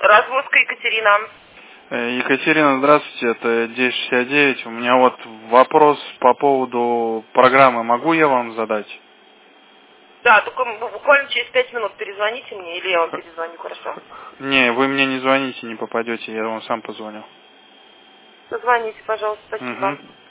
Развозка Екатерина. Екатерина, здравствуйте, это 1069. У меня вот вопрос по поводу программы. Могу я вам задать? Да, только буквально через 5 минут перезвоните мне, или я вам перезвоню, хорошо? Не, вы мне не звоните, не попадете, я вам сам позвоню. Позвоните, пожалуйста, спасибо. Угу.